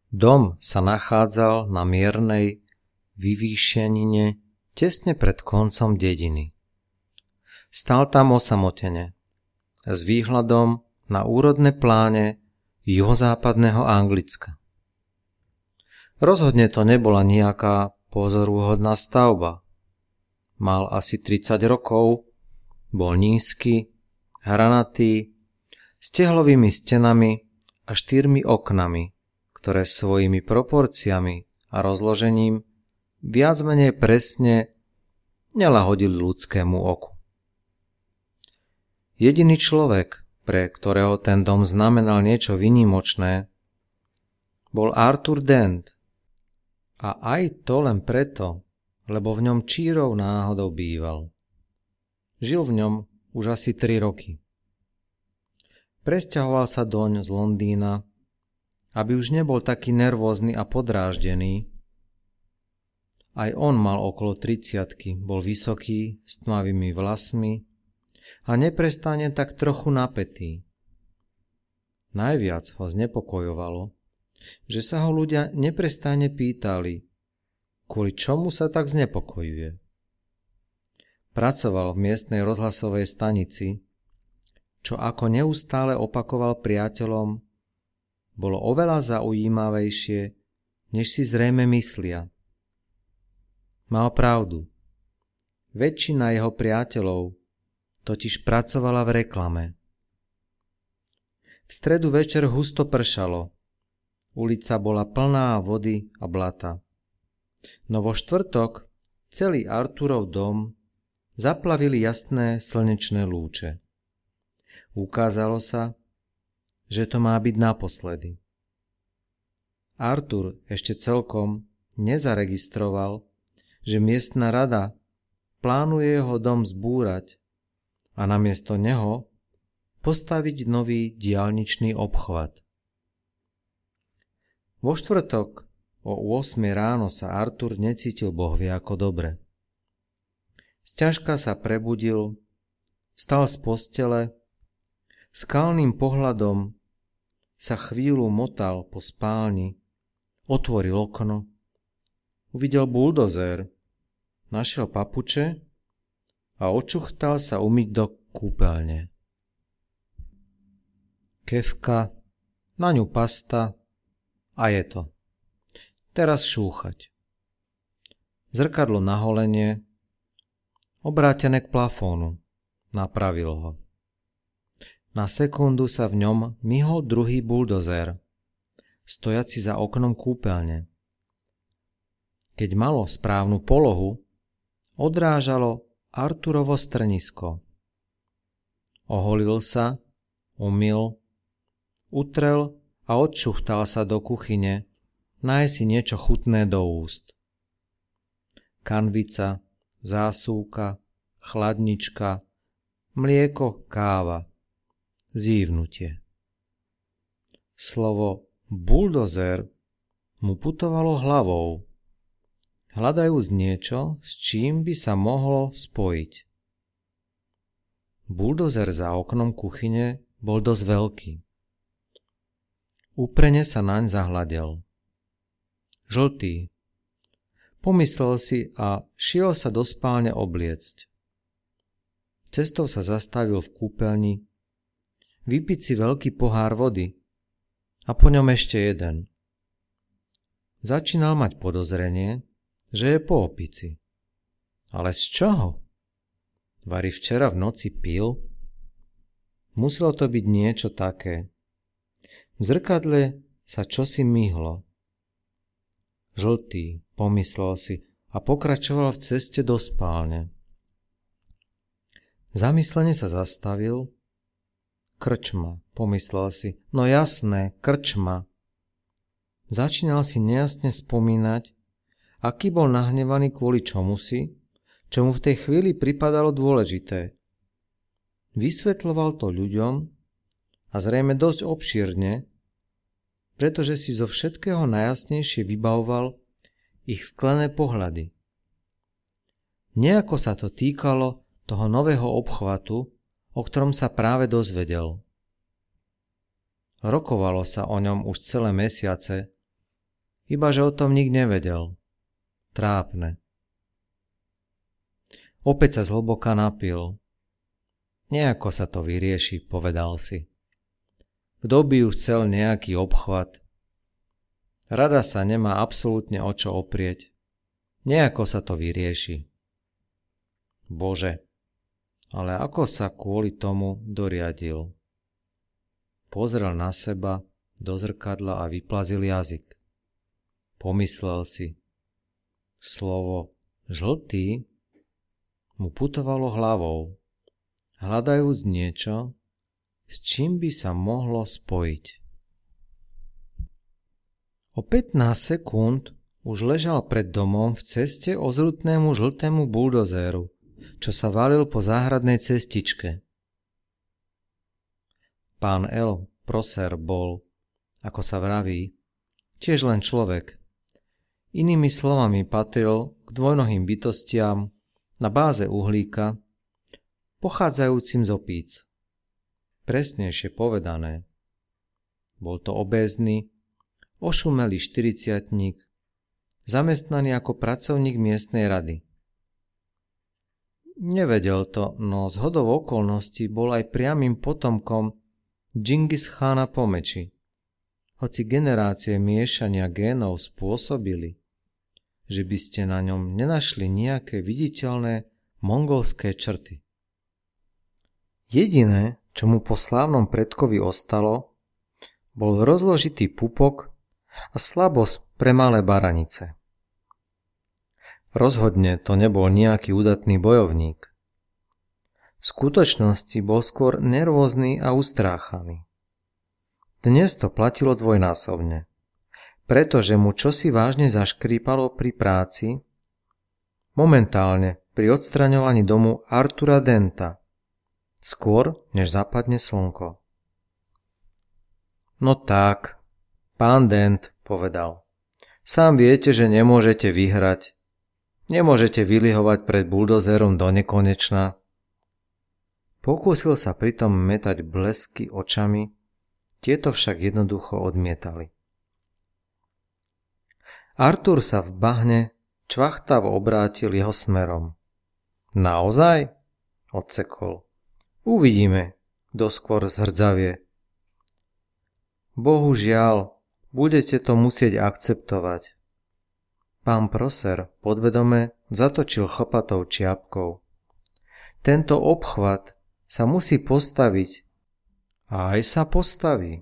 Dom sa nachádzal na miernej vyvýšenine tesne pred koncom dediny. Stál tam osamotene, s výhľadom na úrodné pláne juhozápadného Anglicka. Rozhodne to nebola nejaká pozoruhodná stavba. Mal asi 30 rokov, bol nízky, hranatý, s tehlovými stenami a 4 oknami, ktoré svojimi proporciami a rozložením viac menej presne nelahodili ľudskému oku. Jediný človek, pre ktorého ten dom znamenal niečo výnimočné, bol Arthur Dent. A aj to len preto, lebo v ňom čírou náhodou býval. Žil v ňom už asi 3 roky. Presťahoval sa doň z Londýna, aby už nebol taký nervózny a podráždený. Aj on mal okolo 30-ky, bol vysoký, s tmavými vlasmi a neprestane tak trochu napätý. Najviac ho znepokojovalo, že sa ho ľudia neprestane pýtali, kvôli čomu sa tak znepokojuje. Pracoval v miestnej rozhlasovej stanici, čo ako neustále opakoval priateľom, bolo oveľa zaujímavejšie, než si zrejme myslia. Mal pravdu. Väčšina jeho priateľov totiž pracovala v reklame. V stredu večer husto pršalo. Ulica bola plná vody a blata. No vo štvrtok celý Arthurov dom zaplavili jasné slnečné lúče. Ukázalo sa, že to má byť naposledy. Arthur ešte celkom nezaregistroval, že miestna rada plánuje jeho dom zbúrať a namiesto neho postaviť nový diaľničný obchvat. Vo štvrtok o 8 ráno sa Arthur necítil bohvie ako dobre. Sťažka sa prebudil, vstal z postele, skalným pohľadom sa chvíľu motal po spálni, otvoril okno, uvidel buldozér, našiel papuče a očuchtal sa umyť do kúpeľne. Kefka, na ňu pasta a je to. Teraz šúchať. Zrkadlo na holenie, obrátené k plafónu, napravil ho. Na sekundu sa v ňom myhol druhý buldozér, stojaci za oknom kúpeľne. Keď malo správnu polohu, odrážalo Arthurovo strnisko. Oholil sa, umyl, utrel a odšuchtal sa do kuchyne, nájsť si niečo chutné do úst. Kanvica, zásuvka, chladnička, mlieko, káva. Zívnutie. Slovo buldozer mu putovalo hlavou, hľadajúc niečo, s čím by sa mohlo spojiť. Buldozer za oknom kuchyne bol dosť veľký. Úprene sa naň zahľadel. Žltý. Pomyslel si a šiel sa do spálne obliecť. Cestou sa zastavil v kúpeľni, vypiť si veľký pohár vody a po ňom ešte jeden. Začínal mať podozrenie, že je po opici. Ale z čoho? Vari včera v noci pil? Muselo to byť niečo také. V zrkadle sa čosi myhlo. Žltý, pomyslel si a pokračoval v ceste do spálne. Zamyslene sa zastavil. Krčma, pomyslel si. No jasné, krčma. Začínal si nejasne spomínať, aký bol nahnevaný kvôli čomusi, čo mu v tej chvíli pripadalo dôležité. Vysvetľoval to ľuďom a zrejme dosť obšírne, pretože si zo všetkého najjasnejšie vybavoval ich sklené pohľady. Nejako sa to týkalo toho nového obchvatu, o ktorom sa práve dozvedel. Rokovalo sa o ňom už celé mesiace ibaže o tom nik nevedel. Trápne. Opäť sa zhlboka napil. Nejako sa to vyrieši, povedal si. Kto by už chcel nejaký obchvat? Rada sa nemá absolútne o čo oprieť. Nejako sa to vyrieši. Bože, ale ako sa kvôli tomu doriadil? Pozrel na seba do zrkadla a vyplazil jazyk. Pomyslel si. Slovo žltý mu putovalo hlavou, hľadajúc niečo, s čím by sa mohlo spojiť. O 15 sekúnd už ležal pred domom v ceste ozrutnému žltému buldozéru, čo sa valil po záhradnej cestičke. Pán L. Prosser bol, ako sa vraví, tiež len človek. Inými slovami patril k dvojnohým bytostiam na báze uhlíka, pochádzajúcim z opíc. Presnejšie povedané. Bol to obézny, ošumelý štyridsiatnik, zamestnaný ako pracovník miestnej rady. Nevedel to, no zhodou okolností bol aj priamym potomkom Džingis Chána po meči. Hoci generácie miešania génov spôsobili, že by ste na ňom nenašli nejaké viditeľné mongolské črty. Jediné, čo mu po slávnom predkovi ostalo, bol rozložitý pupok a slabosť pre malé baranice. Rozhodne to nebol nejaký udatný bojovník. V skutočnosti bol skôr nervózny a ustráchaný. Dnes to platilo dvojnásobne, pretože mu čosi vážne zaškrípalo pri práci, momentálne pri odstraňovaní domu Artura Denta, skôr než zapadne slnko. No tak, pán Dent, povedal, sám viete, že nemôžete vyhrať. Nemôžete vylihovať pred buldozerom do nekonečna. Pokúsil sa pritom metať blesky očami, tieto však jednoducho odmietali. Artur sa v bahne čvachtavo obrátil jeho smerom. Naozaj? Odsekol. Uvidíme, kto skôr zhrdzavie. Bohužiaľ, budete to musieť akceptovať. Pán Prosser podvedome zatočil chlpatou čiapkou. Tento obchvat sa musí postaviť. A aj sa postaví.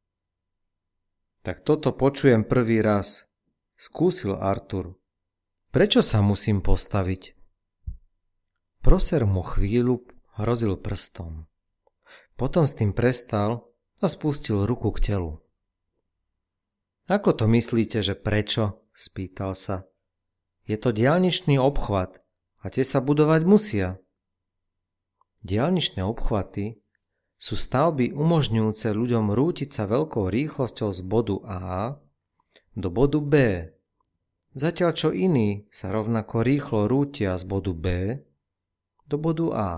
Tak toto počujem prvý raz, skúsil Artur. Prečo sa musím postaviť? Prosser mu chvíľu hrozil prstom. Potom s tým prestal a spustil ruku k telu. Ako to myslíte, že prečo? Spýtal sa. Je to diaľničný obchvat a tie sa budovať musia. Diaľničné obchvaty sú stavby umožňujúce ľuďom rútiť sa veľkou rýchlosťou z bodu A do bodu B, zatiaľ čo iní sa rovnako rýchlo rútia z bodu B do bodu A.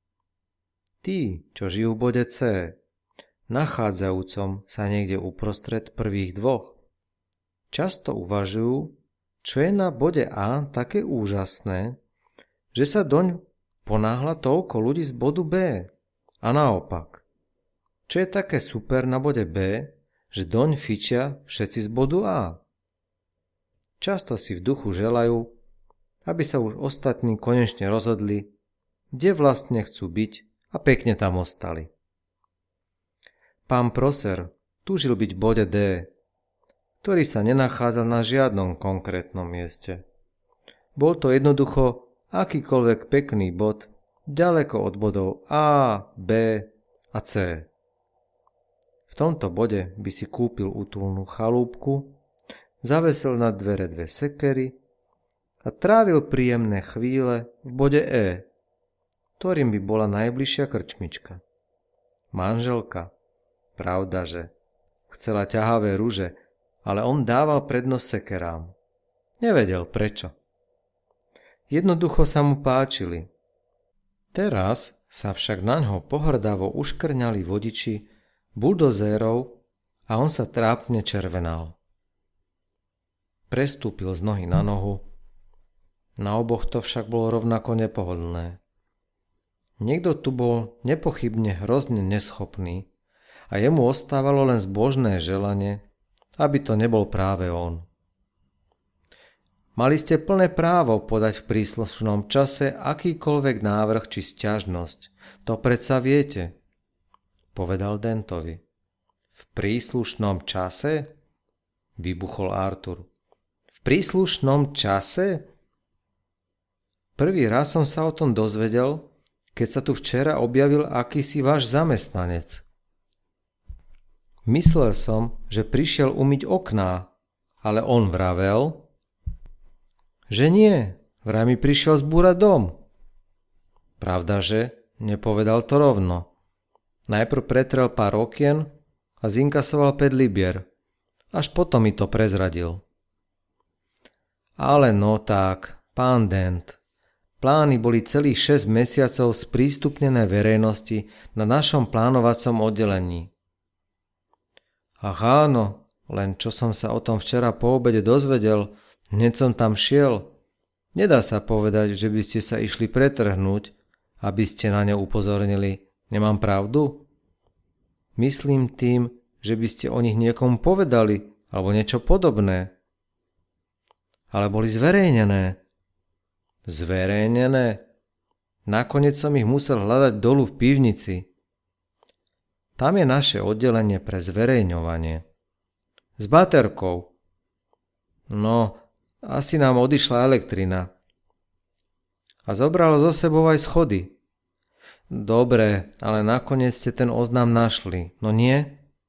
Tí, čo žijú v bode C, nachádzajúcom sa niekde uprostred prvých dvoch, často uvažujú, čo je na bode A také úžasné, že sa doň ponáhla toľko ľudí z bodu B. A naopak, čo je také super na bode B, že doň fičia všetci z bodu A. Často si v duchu želajú, aby sa už ostatní konečne rozhodli, kde vlastne chcú byť a pekne tam ostali. Pán Prosser túžil byť v bode D, ktorý sa nenachádzal na žiadnom konkrétnom mieste. Bol to jednoducho akýkoľvek pekný bod, ďaleko od bodov A, B a C. V tomto bode by si kúpil útulnú chalúbku, zavesil na dvere 2 sekery a trávil príjemné chvíle v bode E, ktorým by bola najbližšia krčmička. Manželka, pravdaže, chcela ťahavé ruže, ale on dával prednosť sekerám. Nevedel prečo. Jednoducho sa mu páčili. Teraz sa však naňho pohrdavo uškrňali vodiči buldozérov a on sa trápne červenal. Prestúpil z nohy na nohu. Na oboch to však bolo rovnako nepohodlné. Niekto tu bol nepochybne hrozne neschopný a jemu ostávalo len zbožné želanie, aby to nebol práve on. Mali ste plné právo podať v príslušnom čase akýkoľvek návrh či sťažnosť. To predsa viete, povedal Dentovi. V príslušnom čase? Vybuchol Arthur. V príslušnom čase? Prvý raz som sa o tom dozvedel, keď sa tu včera objavil akýsi váš zamestnanec. Myslel som, že prišiel umyť okná, ale on vravel, že nie, vraj mi prišiel zbúrať dom. Pravdaže, nepovedal to rovno. Najprv pretrel pár okien a zinkasoval 5 libier. Až potom mi to prezradil. Ale no tak, pán Dent, plány boli celých 6 mesiacov sprístupnené verejnosti na našom plánovacom oddelení. Ach áno, len čo som sa o tom včera po obede dozvedel, hneď som tam šiel. Nedá sa povedať, že by ste sa išli pretrhnúť, aby ste na ne upozornili. Nemám pravdu? Myslím tým, že by ste o nich niekomu povedali, alebo niečo podobné. Ale boli zverejnené. Zverejnené? Nakoniec som ich musel hľadať dolu v pivnici. Tam je naše oddelenie pre zverejňovanie. S baterkou. No, asi nám odišla elektrina. A zobralo zo sebou aj schody. Dobre, ale nakoniec ste ten oznám našli, no nie?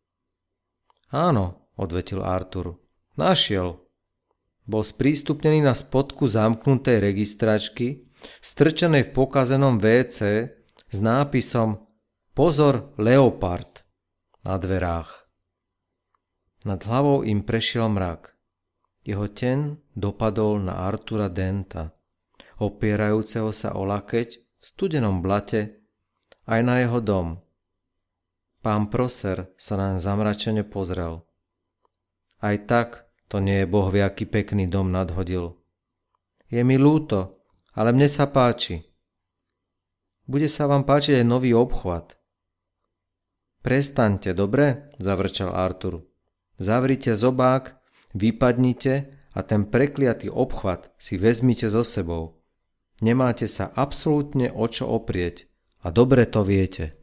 Áno, odvetil Arthur. Našiel. Bol sprístupnený na spodku zamknutej registračky, strčenej v pokazenom WC s nápisom Pozor, Leopard na dverách. Nad hlavou im prešiel mrak. Jeho teň dopadol na Artura Denta, opierajúceho sa o lakeť v studenom blate, aj na jeho dom. Pán Prosser sa naň zamračene pozrel. Aj tak to nie je bohviaký pekný dom, nadhodil. Je mi ľúto, ale mne sa páči. Bude sa vám páčiť aj nový obchvat. Prestaňte, dobre? Zavrčal Arthur. Zavrite zobák, vypadnite a ten prekliatý obchvat si vezmite so sebou. Nemáte sa absolútne o čo oprieť a dobre to viete.